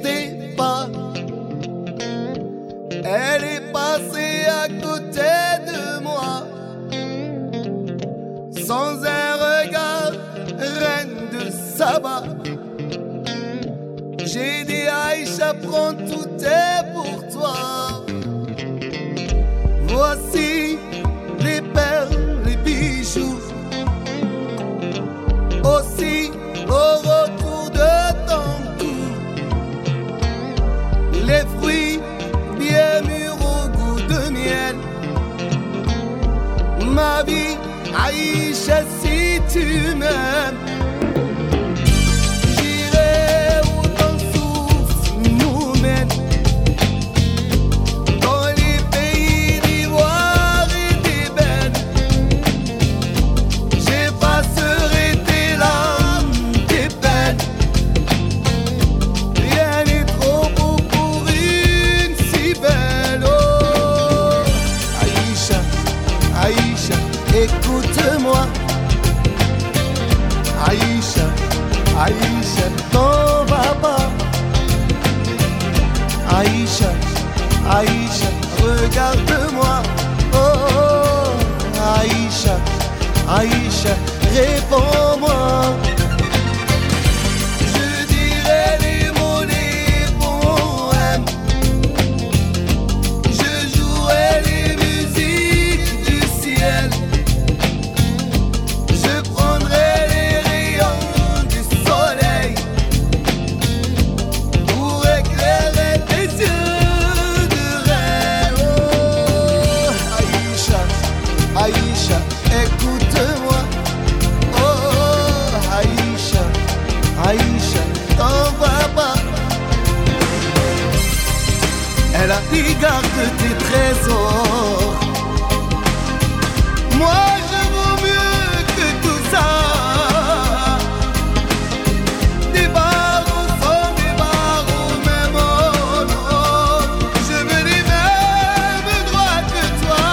n'existait pas. Elle est passée à côté de moi, sans un regard, reine de Saba. J'ai dit Aïcha, prends tout est pour toi. Voici les perles, les bijoux, aussi au retour de ton cou, les fruits bien mûrs au goût de miel. Ma vie, Aïcha, si tu m'aimes, j'irai où ton souffle nous mène, dans les pays d'ivoire et d'ébène. J'effacerai tes larmes, tes peines. Rien n'est trop beau pour une si belle. Oh, Aïcha, Aïcha, écoute-moi. Aïcha, Aïcha, t'en vas pas. Aïcha, Aïcha, regarde-moi. Oh, Aïcha, Aïcha, réponds-moi. Je dirai les mots, les poèmes. Je jouerai les musiques du ciel. Je prendrai les rayons du soleil pour éclairer tes yeux de reine. Oh, Aïcha, Aïcha, écoute-moi. Oh, Aïcha, Aïcha, t'en vas pas. Elle a dit garde tes trésors. Moi je vaux mieux que tout ça. Des barreaux sans des barreaux, même oh non. Je veux les mêmes droits que toi.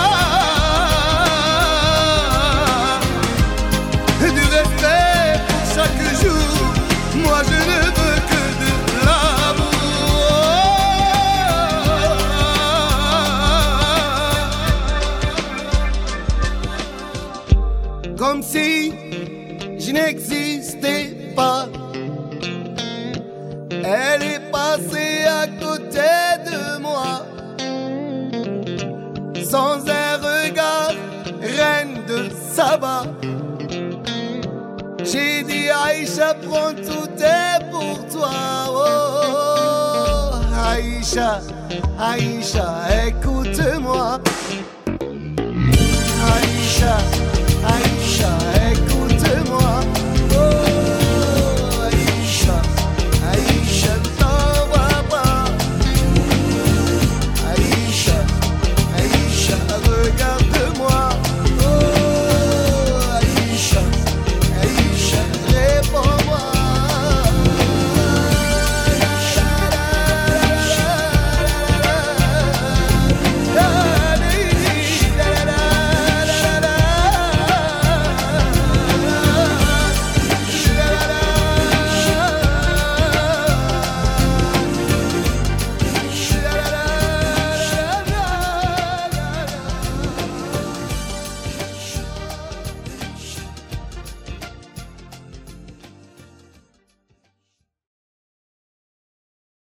Du respect pour chaque jour. Moi je ne veux que de l'amour. Comme si je n'existais pas. Elle est passée à côté de moi, sans un regard, reine de Saba. J'ai dit Aïcha, prends tout est pour toi. Oh, Aïcha, Aïcha, écoute-moi. Aïcha,